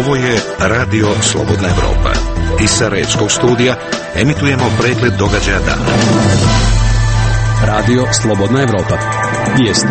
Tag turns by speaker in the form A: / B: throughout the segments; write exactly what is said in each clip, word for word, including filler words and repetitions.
A: Ovo je Radio Slobodna Evropa. Iz Sarajevskog studija emitujemo pregled događaja dana.
B: Radio Slobodna Evropa. Vijesti.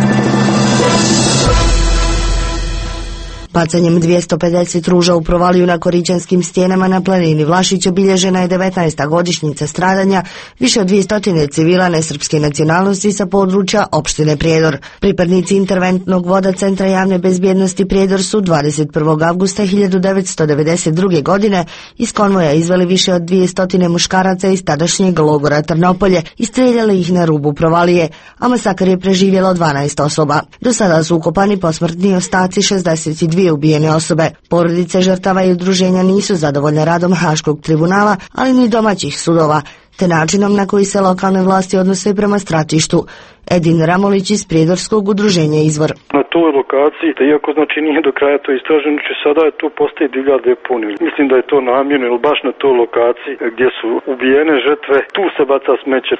C: Bacanjem dvjesto pedeset ruža u provaliju na Korićanskim stijenama na planini Vlašić obilježena je devetnaesta godišnjica stradanja više od dvjesto civila nesrpske nacionalnosti sa područja opštine Prijedor. Pripadnici interventnog voda Centra javne bezbjednosti Prijedor su dvadeset prvog avgusta hiljadu devetsto devedeset druge. godine iz konvoja izveli više od dvjesto muškaraca iz tadašnjeg logora Trnopolje i streljali ih na rubu provalije, a masakr je preživjelo dvanaest osoba. Do sada su ukopani posmrtni ostaci šezdeset dvije ubijene osobe. Porodice žrtava i udruženja nisu zadovoljne radom Haškog tribunala, ali ni domaćih sudova, te načinom na koji se lokalne vlasti odnose prema stratištu. Edin Ramolić iz Prijedorskog udruženja Izvor.
D: Na toj lokaciji, da iako znači nije do kraja to istraženo, znači sada je tu postoji divlja deponija. Mislim da je to namjerno, jer baš na toj lokaciji gdje su ubijene žrtve, tu se baca smeće.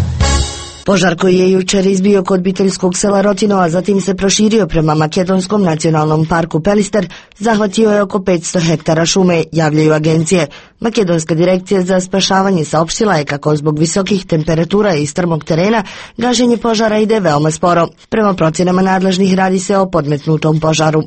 C: Požar koji je jučer izbio kod obiteljskog sela Rotino, a zatim se proširio prema Makedonskom nacionalnom parku Pelister, zahvatio je oko petsto hektara šume, javljaju agencije. Makedonska direkcija za spašavanje saopštila je kako zbog visokih temperatura i strmog terena gašenje požara ide veoma sporo. Prema procjenama nadležnih radi se o podmetnutom požaru.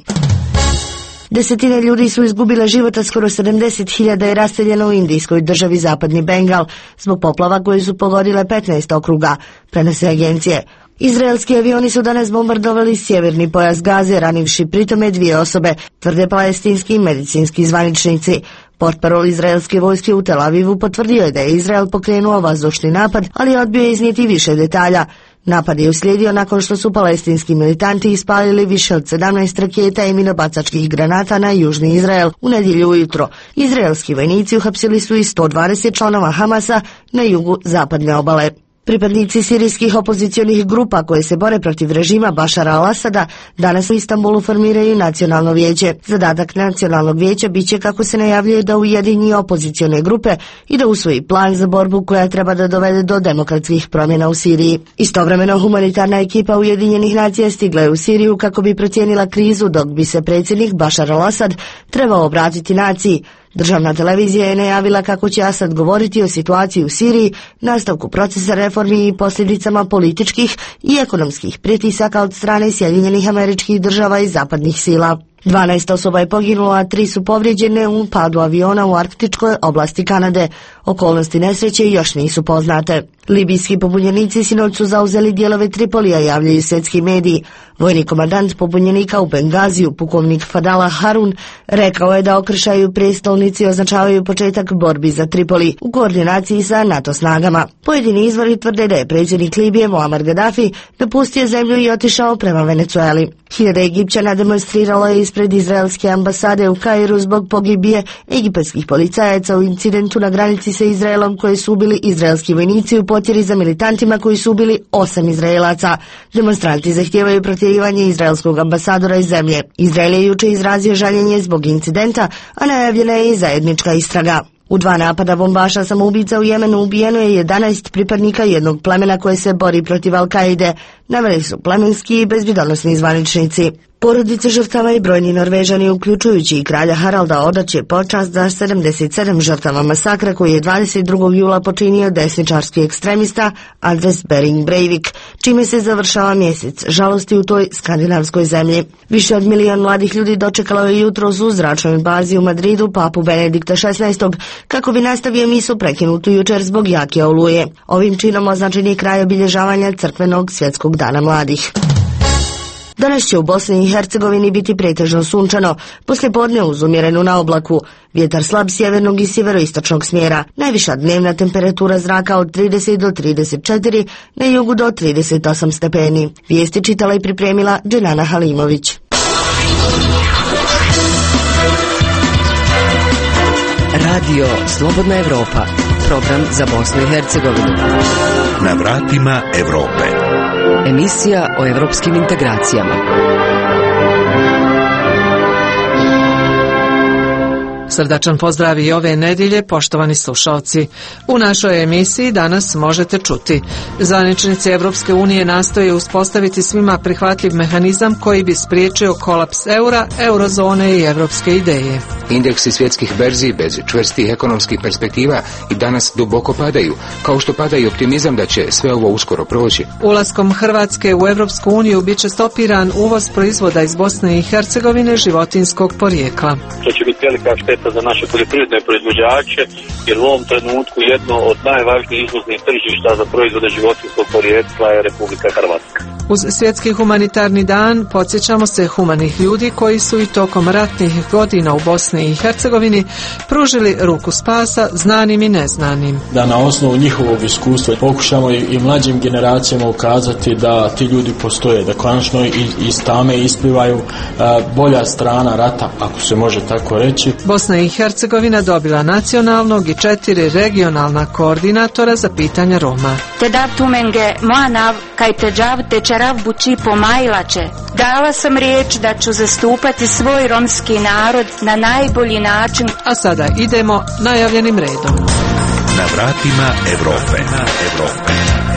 C: Desetine ljudi su izgubile života, skoro sedamdeset hiljada je raseljeno u indijskoj državi Zapadni Bengal zbog poplava koje su pogodile petnaest okruga, prenose agencije. Izraelski avioni su danas bombardovali sjeverni pojas Gaze, ranivši pritome dvije osobe, tvrde palestinski i medicinski zvaničnici. Portparol izraelske vojske u Tel Avivu potvrdio je da je Izrael pokrenuo vazdušni napad, ali je odbio iznijeti više detalja. Napad je uslijedio nakon što su palestinski militanti ispalili više od sedamnaest raketa i minobacačkih granata na južni Izrael u nedjelju ujutro. Izraelski vojnici uhapsili su i sto dvadeset članova Hamasa na jugu zapadne obale. Pripadnici sirijskih opozicionih grupa koje se bore protiv režima Bašara al-Asada danas u Istanbulu formiraju nacionalno vijeće. Zadatak nacionalnog vijeća biće, kako se najavljuje, da ujedini opozicione grupe i da usvoji plan za borbu koja treba da dovede do demokratskih promjena u Siriji. Istovremeno humanitarna ekipa Ujedinjenih nacija stigla je u Siriju kako bi procijenila krizu, dok bi se predsjednik Bašar al-Asad trebao obratiti naciji. Državna televizija je najavila kako će Asad govoriti o situaciji u Siriji, nastavku procesa reformi i posljedicama političkih i ekonomskih pritisaka od strane Sjedinjenih Američkih Država i zapadnih sila. dvanaest osoba je poginulo, a tri su povrijeđene u padu aviona u arktičkoj oblasti Kanade. Okolnosti nesreće još nisu poznate. Libijski pobunjenici sinoć su zauzeli dijelove Tripolija, javljaju svjetski mediji. Vojni komandant pobunjenika u Bengaziju, pukovnik Fadala Harun, rekao je da okršaju u prijestolnici označavaju početak borbi za Tripoli u koordinaciji sa NATO snagama. Pojedini izvori tvrde da je predsjednik Libije Muammar Gaddafi napustio zemlju i otišao prema Venecueli. Hiljade Egipćana demonstriralo je ispred izraelske ambasade u Kairu zbog pogibije egipatskih policajaca u incidentu na granici sa Izraelom koje su ubili izraelski vojnici u potjeri za militantima koji su ubili osam Izraelaca. Demonstranti zahtijevaju protjerivanje izraelskog ambasadora iz zemlje. Izrael je juče izrazio žaljenje zbog incidenta, a najavljena je i zajednička istraga. U dva napada bombaša samoubica u Jemenu ubijeno je jedanaest pripadnika jednog plemena koje se bori protiv Al-Kaide, naveli su plemenski i bezbjedonosni zvaničnici. Porodice žrtava i brojni Norvežani, uključujući i kralja Haralda, odaće počast za sedamdeset sedam žrtava masakra koji je dvadeset drugog jula počinio desničarski ekstremista Anders Behring Breivik, čime se završava mjesec žalosti u toj skandinavskoj zemlji. Više od milion mladih ljudi dočekalo je jutros u zračnoj bazi u Madridu papu Benedikta šesnaestog kako bi nastavio misu prekinutu jučer zbog jake oluje. Ovim činom označen je kraj obilježavanja crkvenog svjetskog dana mladih. Danas će u Bosni i Hercegovini biti pretežno sunčano, poslijepodne uz umjerenu na oblaku. Vjetar slab sjevernog i sjeveroistočnog smjera. Najviša dnevna temperatura zraka od trideset do trideset četiri, na jugu do trideset osam stepeni. Vijesti čitala i pripremila Dženana Halimović.
E: Radio Slobodna Evropa, program za Bosnu i Hercegovinu.
A: Na vratima Evrope.
E: Emisija o evropskim integracijama.
F: Srdačan pozdrav i ove nedjelje, poštovani slušalci. U našoj emisiji danas možete čuti: zvaničnici Evropske unije nastoje uspostaviti svima prihvatljiv mehanizam koji bi spriječio kolaps eura, eurozone i evropske ideje.
G: Indeksi svjetskih berzi bez čvrstih ekonomskih perspektiva i danas duboko padaju, kao što pada i optimizam da će sve ovo uskoro proći.
F: Ulaskom Hrvatske u Evropsku uniju bit će stopiran uvoz proizvoda iz Bosne i Hercegovine životinjskog porijekla.
H: To će biti velika šteta za naše poljoprivredne proizvođače, jer u ovom trenutku jedno od najvažnijih izvoznih tržišta za proizvode životinjskog porijekla je Republika Hrvatska.
F: Uz Svjetski humanitarni dan podsjećamo se humanih ljudi koji su i tokom ratnih godina u Bosni i Hercegovini pružili ruku spasa znanim i neznanim.
I: Da na osnovu njihovog iskustva pokušamo i mlađim generacijama ukazati da ti ljudi postoje, da konačno iz tame isplivaju bolja strana rata, ako se može tako reći.
F: Bosna i Hercegovina dobila nacionalnog i četiri regionalna koordinatora za pitanja Roma.
J: Tedav tumenge moanav kaj teđav tečerav buči pomajlače. Dala sam riječ da ću zastupati svoj romski narod na najbolji način.
F: A sada idemo najavljenim redom.
A: Na vratima Evrope. Evrope.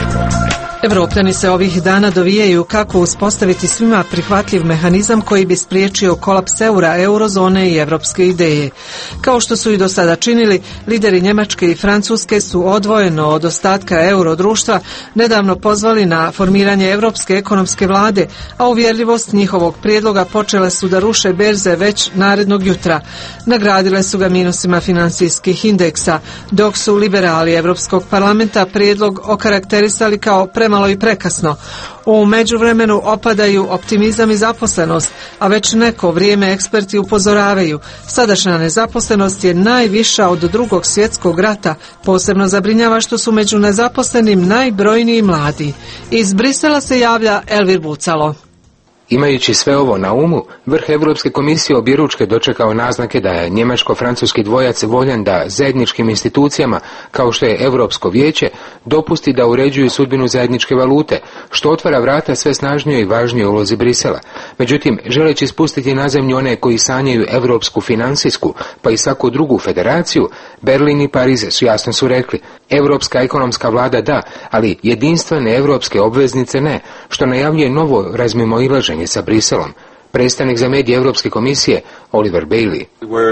F: Evropljani se ovih dana dovijaju kako uspostaviti svima prihvatljiv mehanizam koji bi spriječio kolaps eura, eurozone i evropske ideje. Kao što su i do sada činili, lideri Njemačke i Francuske su odvojeno od ostatka eurodruštva nedavno pozvali na formiranje Europske ekonomske vlade, a uvjerljivost njihovog prijedloga počele su da ruše berze već narednog jutra. Nagradile su ga minusima financijskih indeksa, dok su liberali Europskog parlamenta prijedlog okarakterisali kao pre malo i prekasno. U međuvremenu opadaju optimizam i zaposlenost, a već neko vrijeme eksperti upozoravaju. Sadašnja nezaposlenost je najviša od drugog svjetskog rata. Posebno zabrinjava što su među nezaposlenim najbrojniji mladi. Iz Brisela se javlja Elvir Bucalo.
G: Imajući sve ovo na umu, vrh Europske komisije objeručke dočekao naznake da je njemačko-francuski dvojac voljan da zajedničkim institucijama, kao što je Europsko vijeće, dopusti da uređuju sudbinu zajedničke valute, što otvara vrata sve snažnijoj i važnijoj ulozi Brisela. Međutim, želeći spustiti na zemlju one koji sanjaju europsku financijsku, pa i svaku drugu federaciju, Berlin i Pariz su jasno su rekli: Europska ekonomska vlada da, ali jedinstvene europske obveznice ne, što najavljuje novo razmimoilaženje sa Briselom. Predstavnik za medije Europske komisije Oliver Bailey.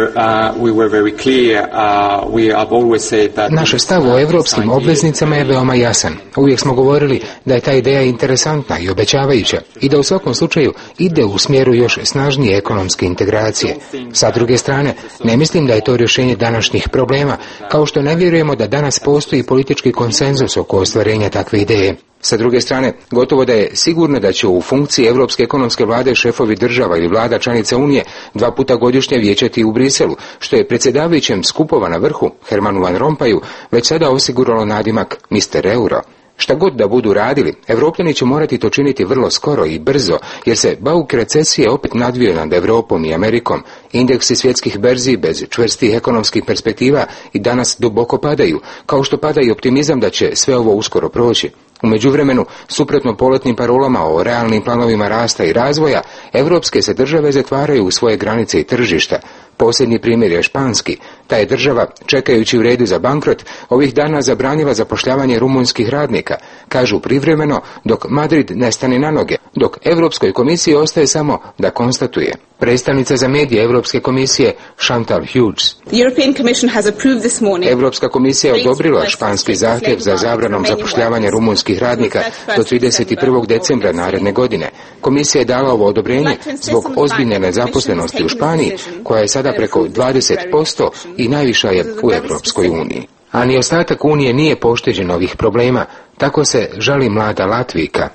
G: Naš stav o europskim obveznicama je veoma jasan. Uvijek smo govorili da je ta ideja interesantna i obećavajuća i da u svakom slučaju ide u smjeru još snažnije ekonomske integracije. Sa druge strane, ne mislim da je to rješenje današnjih problema, kao što ne vjerujemo da danas postoji politički konsenzus oko ostvarenja takve ideje. Sa druge strane, gotovo da je sigurno da će u funkciji Europske ekonomske vlade šefovi država ili vlada članica Unije dva puta godišnje vijećati u Briselu, što je predsjedavajućem skupova na vrhu, Hermanu Van Rompaju, već sada osiguralo nadimak mister Euro. Šta god da budu radili, Evropljani će morati to činiti vrlo skoro i brzo, jer se bauk recesije opet nadvio nad Europom i Amerikom. Indeksi svjetskih berzi bez čvrstih ekonomskih perspektiva i danas duboko padaju, kao što pada i optimizam da će sve ovo uskoro proći. U međuvremenu, suprotno poletnim parolama o realnim planovima rasta i razvoja, evropske se države zatvaraju u svoje granice i tržišta. Posljednji primjer je španski. Ta je država, čekajući u redu za bankrot, ovih dana zabranila zapošljavanje rumunjskih radnika, kažu privremeno, dok Madrid ne stane na noge, dok Europskoj komisiji ostaje samo da konstatuje. Predstavnica za medije Europske komisije Chantal Hughes. Europska komisija je odobrila španski zahtjev za zabranom zapošljavanja rumunjskih radnika do trideset prvog decembra naredne godine. Komisija je dala ovo odobrenje zbog ozbiljne nezaposlenosti u Španiji, koja je sada preko dvadeset posto i najviša je u Europskoj uniji. A ni ostatak Unije nije pošteđen ovih problema, tako se žali mlada Latvijka.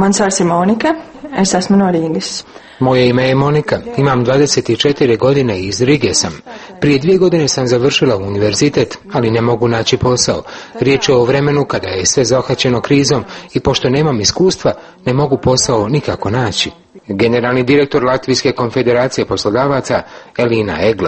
G: Moje ime je Monika, imam dvadeset četiri godine i iz Rige sam. Prije dvije godine sam završila univerzitet, ali ne mogu naći posao. Riječ je o vremenu kada je sve zahvaćeno krizom i pošto nemam iskustva, ne mogu posao nikako naći. Generalni direktor Latvijske konfederacije poslodavaca Elina Egle.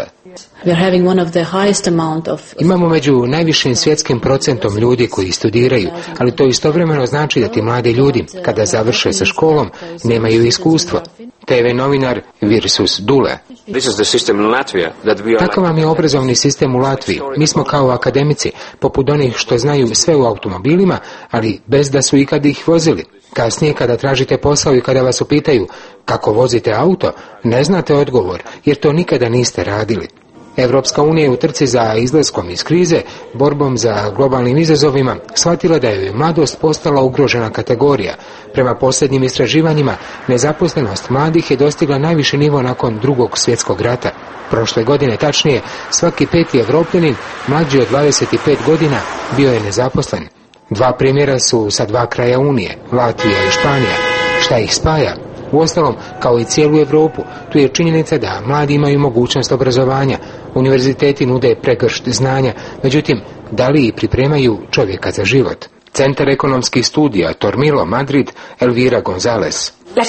G: Imamo među najvišim svjetskim procentom ljudi koji studiraju, ali to istovremeno znači da ti mladi ljudi, kada završe sa školom, nemaju iskustvo. T V novinar Virsus Dule. Takav vam je obrazovni sistem u Latviji. Mi smo kao akademici, poput onih što znaju sve u automobilima, ali bez da su ikad ih vozili. Kasnije, kada tražite posao i kada vas upitaju kako vozite auto, ne znate odgovor, jer to nikada niste radili. Evropska unija je u trci za izlaskom iz krize, borbom za globalnim izazovima, shvatila da je mladost postala ugrožena kategorija. Prema posljednjim istraživanjima, nezaposlenost mladih je dostigla najviši nivo nakon drugog svjetskog rata. Prošle godine, tačnije, svaki peti Evropljanin mlađi od dvadeset pet godina bio je nezaposlen. Dva primjera su sa dva kraja Unije, Latvija i Španija. Šta ih spaja? Uostalom, kao i cijelu Europu, tu je činjenica da mladi imaju mogućnost obrazovanja. Univerziteti nude pregršt znanja, međutim, da li i pripremaju čovjeka za život? Centar ekonomskih studija Tormilo Madrid, Elvira González.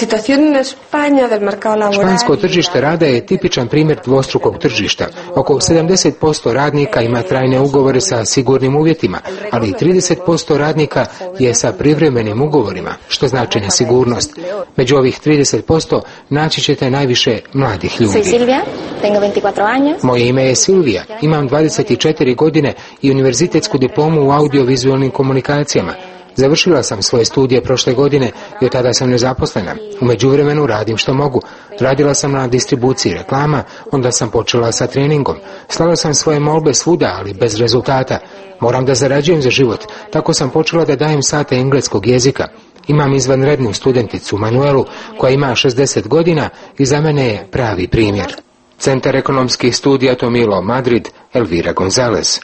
G: Špansko tržište rada je tipičan primjer dvostrukog tržišta. Oko sedamdeset posto radnika ima trajne ugovore sa sigurnim uvjetima, ali trideset posto radnika je sa privremenim ugovorima, što znači nesigurnost. Među ovih trideset posto naći ćete najviše mladih ljudi. Moje ime je Silvija, imam dvadeset četiri godine i univerzitetsku diplomu u audiovizualnim komunikacijama. Završila sam svoje studije prošle godine i od tada sam nezaposlena. U međuvremenu radim što mogu. Radila sam na distribuciji reklama, onda sam počela sa treningom. Slala sam svoje molbe svuda, ali bez rezultata. Moram da zarađujem za život, tako sam počela da dajem sate engleskog jezika. Imam izvanrednu studenticu Manuelu koja ima šezdeset godina i za mene je pravi primjer. Centar ekonomskih studija Tormilo Madrid, Elvira González.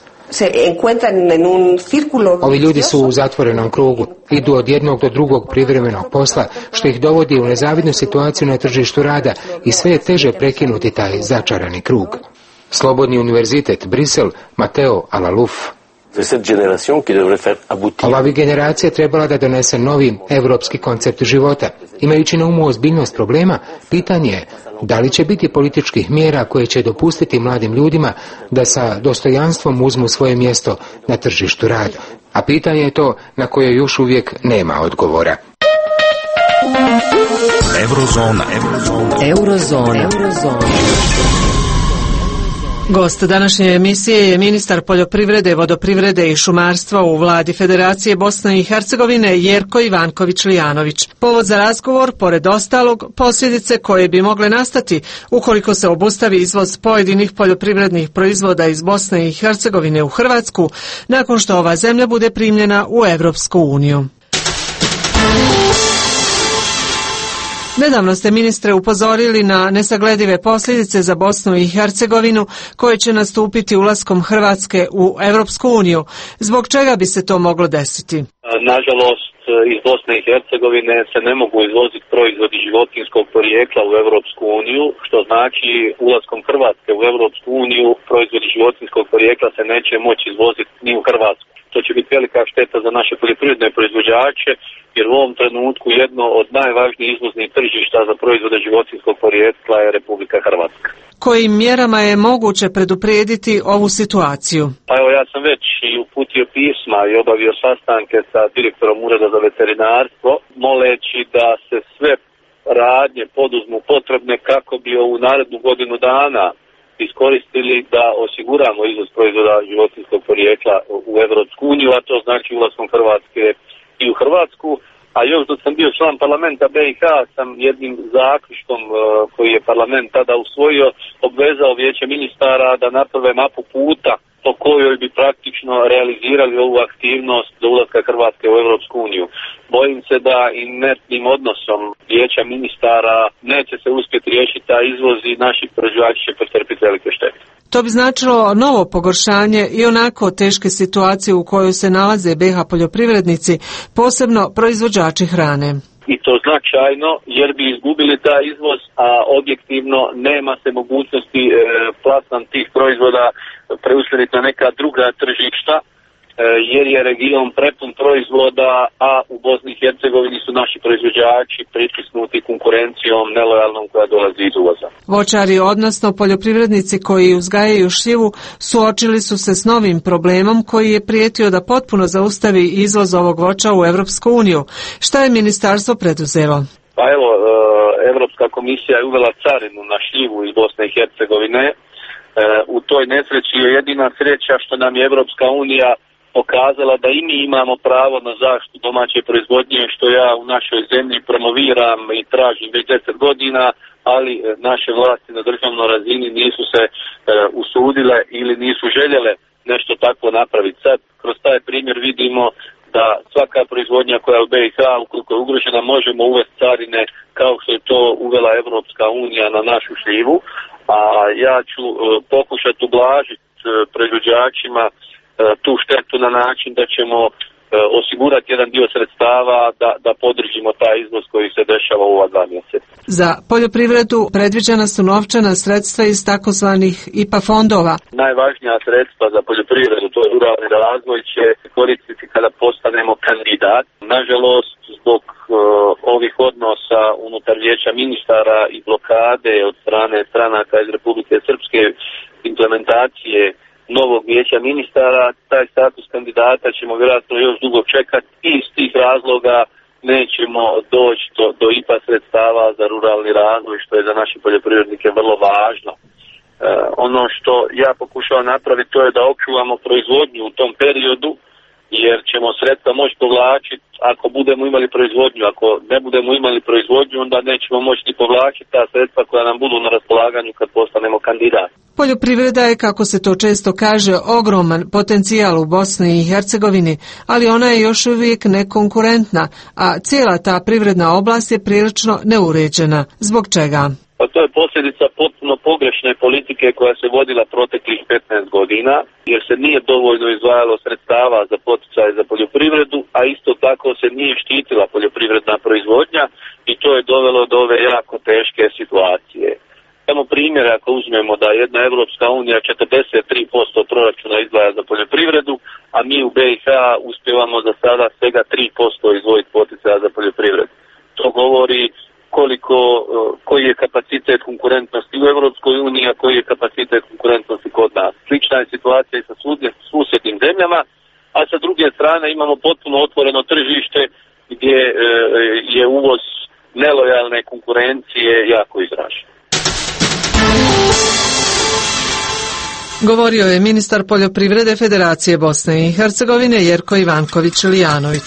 G: Ovi ljudi su u zatvorenom krugu, idu od jednog do drugog privremenog posla, što ih dovodi u nezavidnu situaciju na tržištu rada i sve je teže prekinuti taj začarani krug. Slobodni univerzitet Brisel, Mateo Alaluf. Ova bi generacija trebala da donese novi evropski koncept života. Imajući na umu ozbiljnost problema, pitanje je da li će biti političkih mjera koje će dopustiti mladim ljudima da sa dostojanstvom uzmu svoje mjesto na tržištu rada. A pitanje je to na koje još uvijek nema odgovora.
A: Eurozona. Eurozona.
E: Eurozona. Eurozona.
F: Gost današnje emisije je ministar poljoprivrede, vodoprivrede i šumarstva u vladi Federacije Bosne i Hercegovine Jerko Ivanković-Lijanović. Povod za razgovor, pored ostalog, posljedice koje bi mogle nastati ukoliko se obustavi izvoz pojedinih poljoprivrednih proizvoda iz Bosne i Hercegovine u Hrvatsku nakon što ova zemlja bude primljena u Europsku uniju. Nedavno ste, ministre, upozorili na nesagledive posljedice za Bosnu i Hercegovinu koje će nastupiti ulaskom Hrvatske u Europsku uniju. Zbog čega bi se to moglo desiti?
H: Nažalost, iz Bosne i Hercegovine se ne mogu izvoziti proizvodi životinjskog porijekla u Europsku uniju, što znači ulaskom Hrvatske u Europsku uniju proizvodi životinjskog porijekla se neće moći izvoziti ni u Hrvatsku. To će biti velika šteta za naše poljoprivredne proizvođače, jer u ovom trenutku jedno od najvažnijih izvoznih tržišta za proizvode životinjskog porijekla je Republika Hrvatska.
F: Kojim mjerama je moguće preduprijediti ovu situaciju?
H: Pa evo, ja sam već i uputio pisma i obavio sastanke sa direktorom Ureda za veterinarstvo, moleći da se sve radnje poduzmu potrebne kako bi ovu narednu godinu dana iskoristili da osiguramo izvoz proizvoda životinjskog porijekla u Europsku uniju, a to znači ulaskom Hrvatske i u Hrvatsku. A još dok sam bio član parlamenta B i H sam jednim zaključkom koji je parlament tada usvojio obvezao vijeće ministara da naprave mapu puta po kojoj bi praktično realizirali ovu aktivnost do ulaska Hrvatske u Europsku uniju. Bojim se da inertnim odnosom vijeća ministara neće se uspjeti riješiti taj izvoz i naši proizvođači će pretrpiti velike štete.
F: To bi značilo novo pogoršanje i onako teške situacije u kojoj se nalaze B iH poljoprivrednici, posebno proizvođači hrane.
H: I to značajno jer bi izgubili taj izvoz, a objektivno nema se mogućnosti e, plasman tih proizvoda preusmjeriti na neka druga tržišta, e, jer je region prepun proizvoda, a u Bosni i Hercegovini su naši proizvođači pritisnuti konkurencijom nelojalnom koja dolazi iz uvoza.
F: Voćari, odnosno poljoprivrednici koji uzgajaju šljivu, suočili su se s novim problemom koji je prijetio da potpuno zaustavi izvoz ovog voća u Europsku uniju. Šta je ministarstvo preduzelo?
H: Pa evo, Europska komisija je uvela carinu na šljivu iz Bosne i Hercegovine. E, u toj nesreći je jedina sreća što nam je Europska unija pokazala da i mi imamo pravo na zaštitu domaće proizvodnje, što ja u našoj zemlji promoviram i tražim već deset godina, ali naše vlasti na državnoj razini nisu se e, usudile ili nisu željele nešto takvo napraviti. Sad kroz taj primjer vidimo da svaka proizvodnja koja je u B i H, ukoliko je ugrožena, možemo uvesti carine kao što je to uvela Evropska unija na našu šljivu, a ja ću e, pokušati ublažiti e, proizvođačima e, tu štetu na način da ćemo e, osigurati jedan dio sredstava da, da podržimo taj izvoz koji se dešava u ova dva mjeseca.
F: Za poljoprivredu predviđena su novčana sredstva iz takozvanih I P A fondova.
H: Najvažnija sredstva za poljoprivredu, to je ruralni razvoj, će koristiti kada postanemo kandidat. Nažalost, zbog uh, ovih odnosa unutar vijeća ministara i blokade od strane stranaka iz Republike Srpske, implementacije novog vijeća ministara, taj status kandidata ćemo vjerojatno još dugo čekati i iz tih razloga nećemo doći do, do I P A sredstava za ruralni razvoj, što je za naše poljoprivrednike vrlo važno. E, ono što ja pokušavam napraviti, to je da očuvamo proizvodnju u tom periodu, jer ćemo sredstva moći povlačiti ako budemo imali proizvodnju. Ako ne budemo imali proizvodnju, onda nećemo moći ni povlačiti ta sredstva koja nam budu na raspolaganju kad postanemo kandidat.
F: Poljoprivreda je, kako se to često kaže, ogroman potencijal u Bosni i Hercegovini, ali ona je još uvijek nekonkurentna, a cijela ta privredna oblast je prilično neuređena. Zbog čega?
H: Pa to je posljedica potpuno pogrešne politike koja se vodila proteklih petnaest godina, jer se nije dovoljno izdvajalo sredstava za poticaje za poljoprivredu, a isto tako se nije štitila poljoprivredna proizvodnja i to je dovelo do ove jako teške situacije. Samo primjer, ako uzmemo da jedna Evropska unija četrdeset tri posto proračuna izdvaja za poljoprivredu, a mi u B i H uspijevamo za sada svega tri posto izdvojiti poticaja za poljoprivredu. To govori koliko, koji je kapacitet konkurentnosti u Europskoj uniji, a koji je kapacitet konkurentnosti kod nas. Slična je situacija i sa susjednim zemljama, a sa druge strane imamo potpuno otvoreno tržište gdje je uvoz nelojalne konkurencije jako izražen.
F: Govorio je ministar poljoprivrede Federacije Bosne i Hercegovine Jerko Ivanković-Lijanović.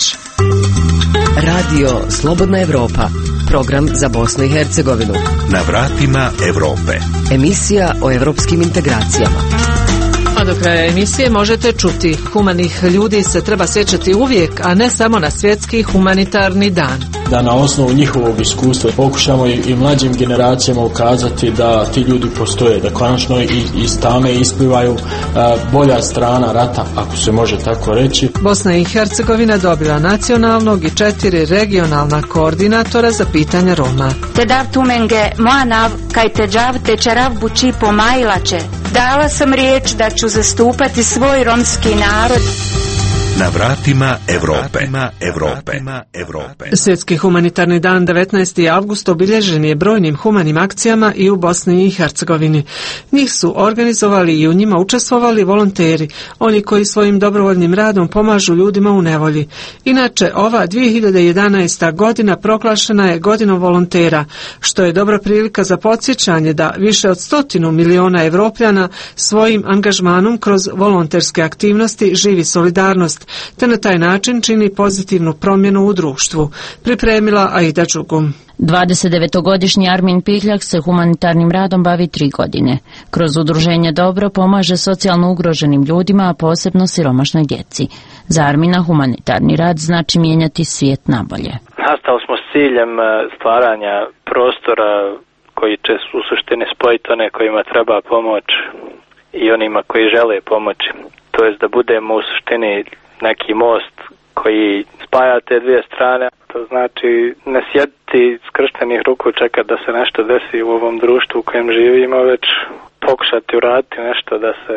E: Radio Slobodna Evropa, program za Bosnu i Hercegovinu.
A: Na vratima Evrope.
E: Emisija o evropskim integracijama.
F: A do kraja emisije možete čuti: humanih ljudi se treba sjećati uvijek, a ne samo na svjetski humanitarni dan.
I: Da na osnovu njihovog iskustva pokušamo i, i mlađim generacijama ukazati da ti ljudi postoje, da konačno iz tame isplivaju a, bolja strana rata, ako se može tako reći.
F: Bosna i Hercegovina dobila nacionalnog i četiri regionalna koordinatora za pitanja Roma.
J: Te dav tumenge moanav kaj te džav te čarav buči pomajlače. Dala sam riječ da ću zastupati svoj romski narod.
A: Na vratima Evrope. Evrope. Evrope.
F: Svjetski humanitarni dan devetnaesti avgust obilježen je brojnim humanim akcijama i u Bosni i Hercegovini. Njih su organizovali i u njima učestvovali volonteri, oni koji svojim dobrovoljnim radom pomažu ljudima u nevolji. Inače, ova dvije hiljade jedanaesta. godina proglašena je godinom volontera, što je dobra prilika za podsjećanje da više od stotinu miliona Evropljana svojim angažmanom kroz volonterske aktivnosti živi solidarnost, te na taj način čini pozitivnu promjenu u društvu. Pripremila Aida Đugum.
K: dvadesetdevetogodišnji Armin Pihljak se humanitarnim radom bavi tri godine. Kroz udruženje Dobro pomaže socijalno ugroženim ljudima, a posebno siromašnoj djeci. Za Armina humanitarni rad znači mijenjati svijet nabolje.
L: Nastali smo s ciljem stvaranja prostora koji će u suštini spojiti one kojima treba pomoć i onima koji žele pomoći. To jest da budemo u suštini neki most koji spaja te dvije strane. To znači ne sjediti skrštenih ruku, čekati da se nešto desi u ovom društvu u kojem živimo, već pokušati uraditi nešto da se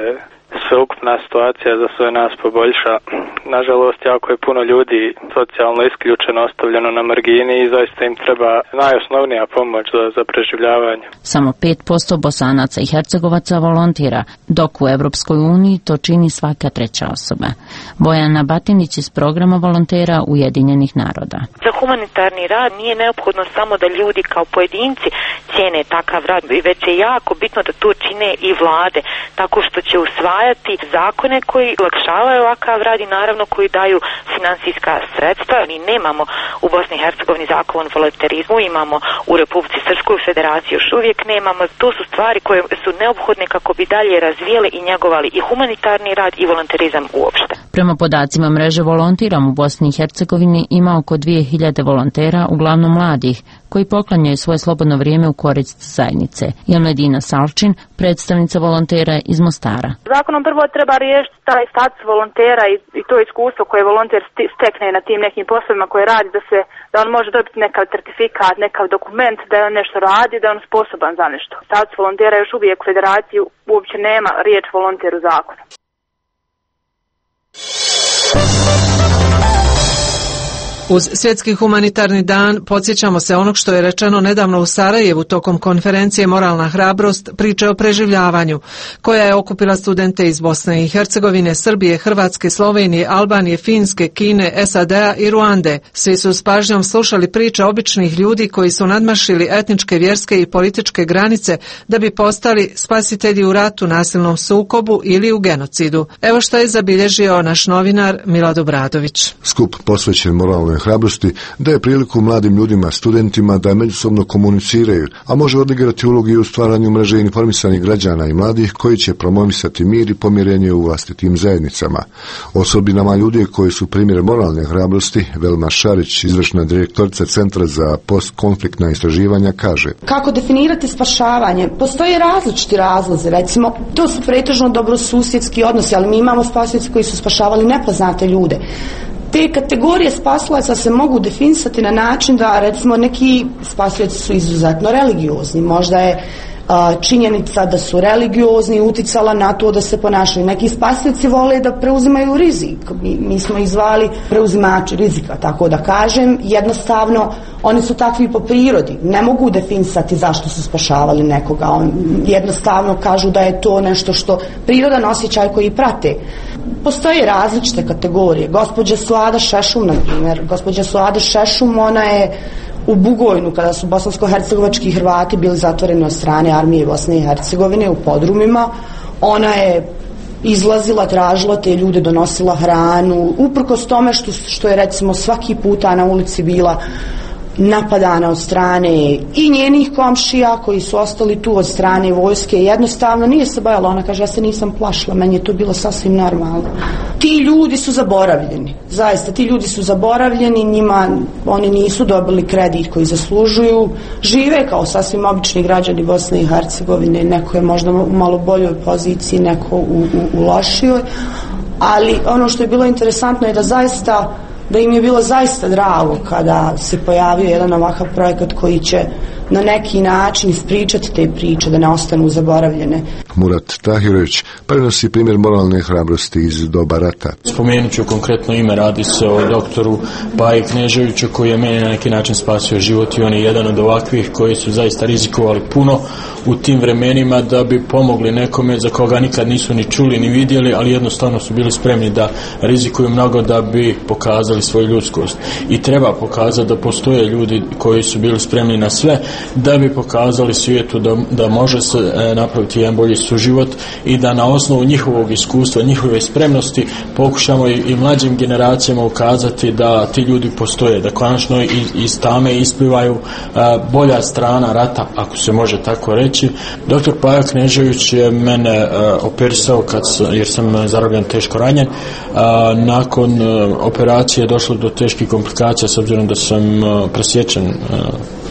L: sveukupna situacija za sve nas poboljša. Nažalost, jako je puno ljudi socijalno isključeno, ostavljeno na margini i zaista im treba najosnovnija pomoć za, za preživljavanje.
K: Samo pet posto Bosanaca i Hercegovaca volontira, dok u Evropskoj uniji to čini svaka treća osoba. Bojana Batinić iz programa volontera Ujedinjenih naroda.
M: Za humanitarni rad nije neophodno samo da ljudi kao pojedinci cijene takav rad, već je jako bitno da to čine i vlade, tako što će usvajati zakone koji olakšavaju ovakav rad i naravno koji daju finansijska sredstva. Mi nemamo u Bosni i Hercegovini zakon o volonterizmu, imamo u Republici Srpskoj federaciji još uvijek nemamo. To su stvari koje su neophodne kako bi dalje razvijeli i njegovali i humanitarni rad i volonterizam uopšte.
K: Prema podacima mreže Volontiram u Bosni i Hercegovini ima oko dvije hiljade volontera, uglavnom mladih, koji poklanjaju svoje slobodno vrijeme u korist zajednice. Jelmedina Salčin, predstavnica volontera iz Mostara.
N: Zakonom prvo treba riješiti taj status volontera i, i to iskustvo koje volonter stekne na tim nekim poslovima koje radi, da se da on može dobiti nekav certifikat, nekav dokument, da on nešto radi, da je on sposoban za nešto. Status volontera još uvijek u federaciji uopće nema riječ volonter u zakonu.
F: Uz Svjetski humanitarni dan podsjećamo se onog što je rečeno nedavno u Sarajevu tokom konferencije Moralna hrabrost, priče o preživljavanju, koja je okupila studente iz Bosne i Hercegovine, Srbije, Hrvatske, Slovenije, Albanije, Finske, Kine, S A D-a i Ruande. Svi su s pažnjom slušali priče običnih ljudi koji su nadmašili etničke, vjerske i političke granice da bi postali spasitelji u ratu, nasilnom sukobu ili u genocidu. Evo što je zabilježio naš novinar Milad Obradović.
O: Skup posvećen moralnoj hrabrosti daje priliku mladim ljudima, studentima da međusobno komuniciraju, a može odigrati ulogu i u stvaranju mreže informisanih građana i mladih koji će promovisati mir i pomirenje u vlastitim zajednicama. Osobinama ljudi koji su primjer moralne hrabrosti, Velma Šarić, izvršna direktorica Centra za postkonfliktna istraživanja, kaže:
P: Kako definirati spašavanje? Postoje različiti razlozi, recimo, to su pretežno dobrosusjedski odnosi, ali mi imamo spasitelji koji su spašavali nepoznate ljude. Te kategorije spasilaca se mogu definisati na način da, recimo, neki spasilaci su izuzetno religiozni. Možda je a, činjenica da su religiozni uticala na to da se ponašaju. Neki spasilaci vole da preuzimaju rizik. Mi, mi smo ih zvali preuzimači rizika, tako da kažem. Jednostavno, oni su takvi po prirodi. Ne mogu definisati zašto su spašavali nekoga. On, jednostavno kažu da je to nešto što prirodan osjećaj koji prate. Postoje različite kategorije. Gospođa Suada Šešum, na primjer. Gospođa Suada Šešum, ona je u Bugojnu, kada su bosansko-hercegovački Hrvati bili zatvoreni od strane armije Bosne i Hercegovine u podrumima, ona je izlazila, tražila te ljude, donosila hranu, uprkos tome što, što je, recimo, svaki puta na ulici bila napadana od strane i njenih komšija koji su ostali tu, od strane vojske. Jednostavno nije se bojala, ona kaže: ja se nisam plašila, meni je to bilo sasvim normalno. Ti ljudi su zaboravljeni, zaista ti ljudi su zaboravljeni, njima oni nisu dobili kredit koji zaslužuju, žive kao sasvim obični građani Bosne i Hercegovine, neko je možda u malo boljoj poziciji, neko u, u, u lošijoj, ali ono što je bilo interesantno je da zaista da im je bilo zaista drago kada se pojavio jedan ovakav projekat koji će na neki način ispričati te priče, da ne ostanu zaboravljene.
O: Murat Tahirović prenosi primjer moralne hrabrosti iz doba rata.
I: Spomenut ću konkretno ime, radi se o doktoru Baji Kneževiću koji je meni na neki način spasio život i on je jedan od ovakvih koji su zaista rizikovali puno u tim vremenima da bi pomogli nekome za koga nikad nisu ni čuli ni vidjeli, ali jednostavno su bili spremni da rizikuju mnogo da bi pokazali svoju ljudskost. I treba pokazati da postoje ljudi koji su bili spremni na sve da bi pokazali svijetu da, da može se e, napraviti jedan bolji suživot i da na osnovu njihovog iskustva, njihove spremnosti pokušamo i, i mlađim generacijama ukazati da ti ljudi postoje, da konačno iz, iz tame isplivaju a, bolja strana rata, ako se može tako reći. Doktor Paja Knežević je mene a, operisao kad sam, jer sam zarobljen teško ranjen. A, nakon a, operacije je došlo do teških komplikacija s obzirom da sam a, presječen a,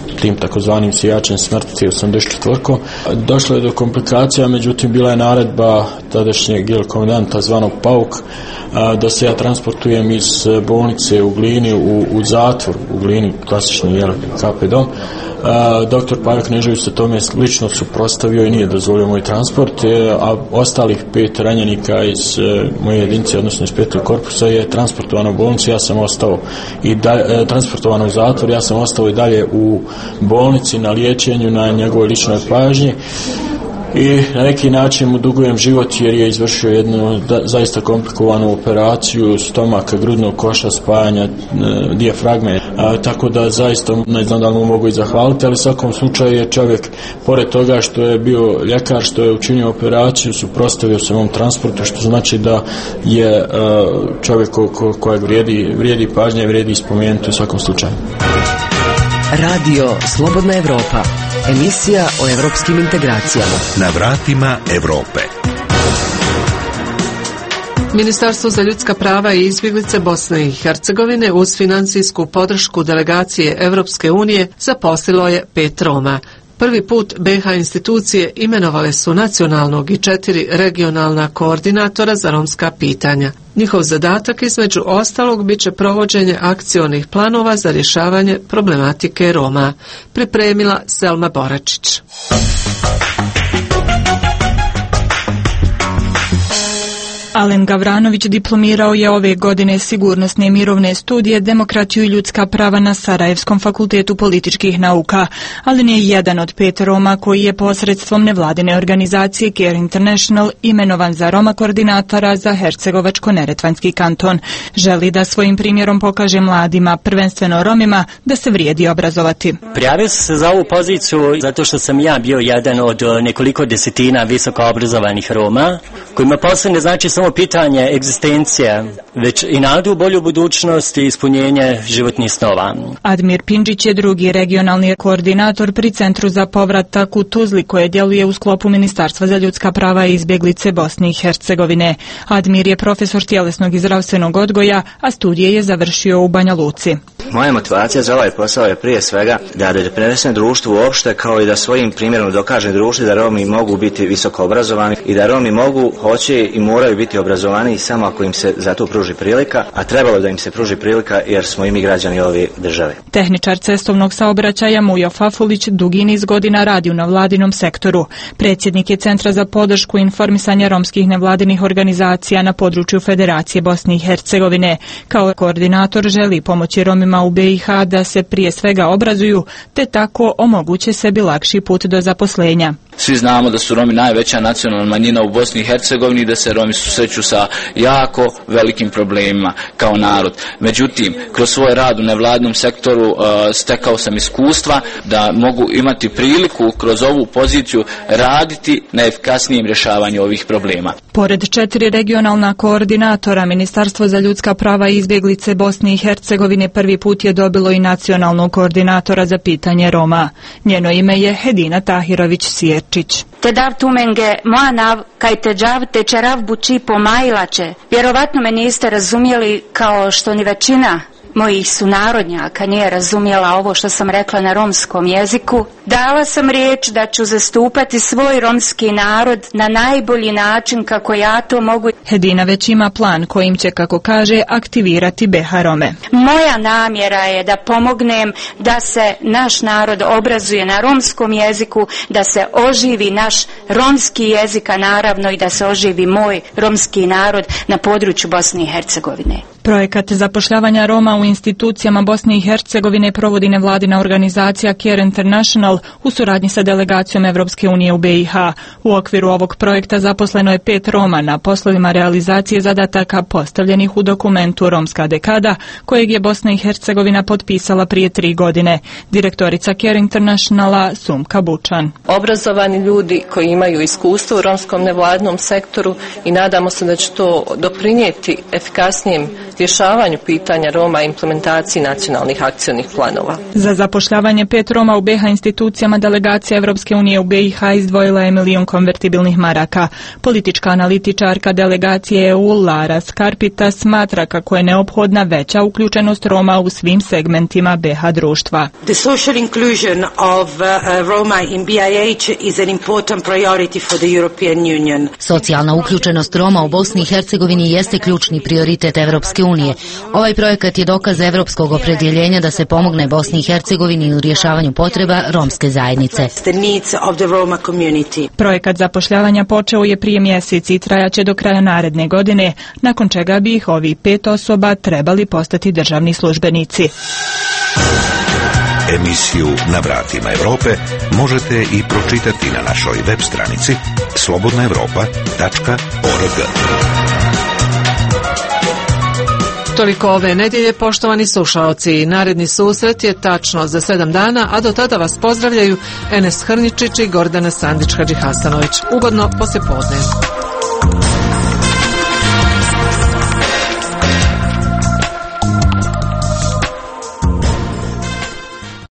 I: tim takozvanim sijačem smrti osamdeset četiri. Došlo je do komplikacija, međutim bila je naredba tadašnjeg komandanta zvanog Pauk da se ja transportujem iz bolnice u Glini u, u zatvor u Glini, klasični jel, K P dom. Doktor Pajo Knežević se tome lično suprotstavio i nije dozvolio moj transport, a ostalih pet ranjenika iz moje jedinice, odnosno iz petog korpusa, je transportovano u bolnicu, ja sam ostao i da, transportovano u zatvor, ja sam ostao i dalje u bolnici na liječenju, na njegovoj ličnoj pažnji. I na neki način mu dugujem život jer je izvršio jednu da, zaista komplikovanu operaciju stomaka, grudnog koša, spajanja e, dijafragme, a, tako da zaista ne znam da li mu mogu i zahvaliti, ali u svakom slučaju je čovjek, pored toga što je bio ljekar, što je učinio operaciju, suprotstavio se mom transportu, što znači da je e, čovjek ko, ko, kojeg vrijedi, vrijedi pažnje i vrijedi spomenuti u svakom slučaju.
E: Radio Slobodna Evropa, emisija o evropskim integracijama.
A: Na vratima Evrope.
F: Ministarstvo za ljudska prava i izbjeglice Bosne i Hercegovine uz financijsku podršku delegacije Evropske unije zaposlilo je pet Roma. Prvi put B H institucije imenovale su nacionalnog i četiri regionalna koordinatora za romska pitanja. Njihov zadatak između ostalog bit će provođenje akcionih planova za rješavanje problematike Roma. Pripremila Selma Boračić.
Q: Alen Gavranović diplomirao je ove godine sigurnosne mirovne studije Demokratiju i ljudska prava na Sarajevskom fakultetu političkih nauka. Alen je jedan od pet Roma koji je posredstvom nevladine organizacije Care International imenovan za Roma koordinatora za Hercegovačko-neretvanski kanton. Želi da svojim primjerom pokaže mladima, prvenstveno Romima, da se vrijedi obrazovati.
R: Prijavio sam se za ovu poziciju zato što sam ja bio jedan od nekoliko desetina visoko obrazovanih Roma, kojima posle ne znači samo pitanje egzistencije, već i nadu u bolju budućnost i ispunjenje životnih snova.
Q: Admir Pindžić je drugi regionalni koordinator pri Centru za povratak u Tuzli koje djeluje u sklopu Ministarstva za ljudska prava i izbjeglice Bosne i Hercegovine. Admir je profesor tjelesnog i zdravstvenog odgoja, a studije je završio u Banja Luci.
S: Moja motivacija za ovaj posao je prije svega da doprinesem društvu uopšte, kao i da svojim primjerom dokažem društvu da Romi mogu biti visoko obrazovani i da Romi mogu, hoće i moraju biti obrazovani samo ako im se za to pruži prilika, a trebalo da im se pruži prilika jer smo i mi građani ove države.
Q: Tehničar cestovnog saobraćaja Mujo Fafulić dugi niz godina radi u nevladinom sektoru. Predsjednik je Centra za podršku informisanja romskih nevladinih organizacija na području Federacije Bosne i Hercegovine. Kao koordinator želi pomoći Romima u B i H da se prije svega obrazuju, te tako omoguće sebi lakši put do zaposlenja.
T: Svi znamo da su Romi najveća nacionalna manjina u Bosni i Hercegovini i da se Romi susreću sa jako velikim problemima kao narod. Međutim, kroz svoj rad u nevladnom sektoru uh, stekao sam iskustva da mogu imati priliku kroz ovu poziciju raditi na efikasnijem rješavanju ovih problema.
Q: Pored četiri regionalna koordinatora, Ministarstvo za ljudska prava i izbjeglice Bosne i Hercegovine prvi put je dobilo i nacionalnog koordinatora za pitanje Roma. Njeno ime je Hedina Tahirović-Sjerčić.
J: Te dav tumenge moja nav, kaj te džav te čarav buči pomajlače. Vjerovatno me niste razumjeli kao što ni većina mojih sunarodnjaka nije razumjela ovo što sam rekla na romskom jeziku. Dala sam riječ da ću zastupati svoj romski narod na najbolji način kako ja to mogu.
Q: Hedina već ima plan kojim će, kako kaže, aktivirati B H Rome.
J: Moja namjera je da pomognem da se naš narod obrazuje na romskom jeziku, da se oživi naš romski jezik, a naravno i da se oživi moj romski narod na području Bosne i Hercegovine.
Q: Projekat zapošljavanja Roma u institucijama Bosne i Hercegovine provodi nevladina organizacija Care International u suradnji sa delegacijom Evropske unije u B i H. U okviru ovog projekta zaposleno je pet Roma na poslovima realizacije zadataka postavljenih u dokumentu Romska dekada, kojeg je Bosna i Hercegovina potpisala prije tri godine. Direktorica Care Internationala Sumka Bučan.
U: Obrazovani ljudi koji imaju iskustvo u romskom nevladnom sektoru i nadamo se da će to doprinijeti efikasnijem rješavanju pitanja Roma i implementaciji nacionalnih akcionih planova.
Q: Za zapošljavanje pet Roma u B iH institucijama delegacija Evropske unije u B iH izdvojila je milion konvertibilnih maraka. Politička analitičarka delegacije E U Lara Skarpita smatra kako je neophodna veća uključenost Roma u svim segmentima B iH društva.
B: The social inclusion of uh, Roma in B I H is an important priority for the European Union.
V: Socijalna uključenost Roma u Bosni i Hercegovini jeste ključni prioritet Evropske unije. Ovaj projekat je dokaz evropskog opredjeljenja da se pomogne Bosni i Hercegovini u rješavanju potreba romske zajednice.
B: The needs of the Roma community.
Q: Projekat zapošljavanja počeo je prije mjeseci i trajaće do kraja naredne godine, nakon čega bi ih ovi pet osoba trebali postati državni službenici.
A: Emisiju Na vratima Europe možete i pročitati na našoj web stranici slobodna europa tačka org.
F: Toliko ove nedjelje, poštovani slušaoci. Naredni susret je tačno za sedam dana, a do tada vas pozdravljaju Enes Hrničić i Gordana Sandić-Hadžihasanović. Ugodno poslijepodne.